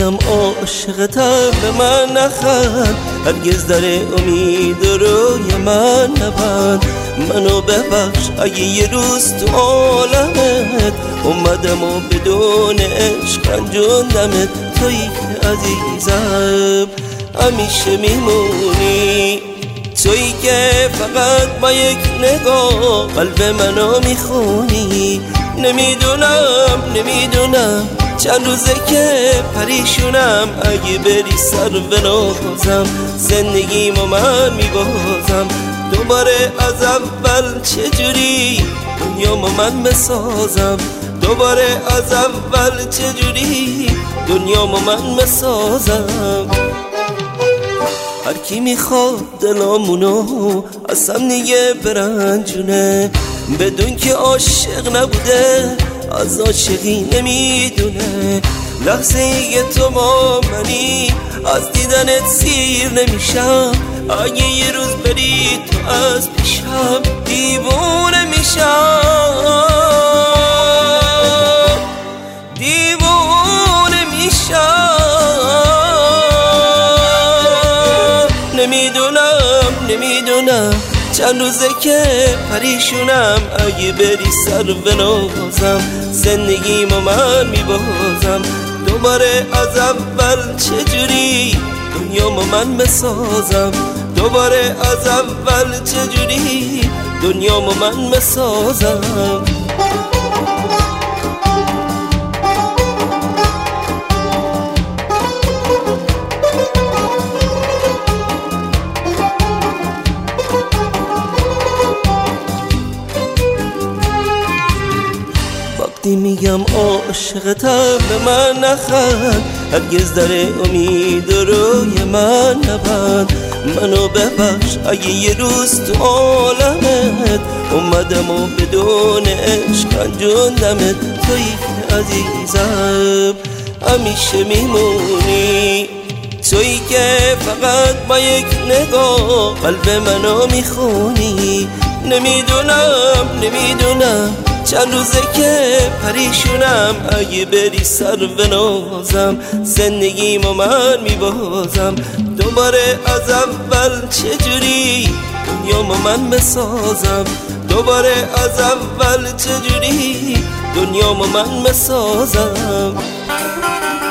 میگم عاشقتم به من نخند، هرگز در امید روی من نبند. منو ببخش اگه یه روز تو عالمت اومدم و بدون عشق رنجوندمت. تویی که عزیزم همیشه میمونی، تویی که فقط با یک نگاه قلب منو میخونی. نمیدونم چند روزه که پریشونم، اگه بری سر به نازم زندگیمو من میبازم. دوباره از اول چجوری دنیامو من بسازم، دوباره از اول چجوری دنیامو من بسازم. هر کی میخواد دلامونو از هم دیگه برنجونه، بدون که عاشق نبوده از عاشقی نمیدونه. لحظه یه تو با منی از دیدنت سیر نمیشم، اگه یه روز بری تو از پیشم دیوونه میشم، دیوونه میشم. نمیدونم چند روزه که پریشونم، اگه بری سر به نازم زندگیمو من میبازم. دوباره از اول چجوری دنیامو من بسازم، دوباره از اول چجوری دنیامو من بسازم. وقتی میگم عاشقتم به من نخند، هرگز در امید روی من نبند. منو ببخش اگه یه روز تو عالمت اومدم و بدون عشق رنجوندمت. تویی که عزیزم همیشه میمونی، تویی که فقط با یک نگاه قلب منو میخونی. نمیدونم چند روزه که پریشونم، اگه بری سر به نازم زندگیمو من میبازم. دوباره از اول چجوری دنیامو من بسازم، دوباره از اول چجوری دنیامو من بسازم.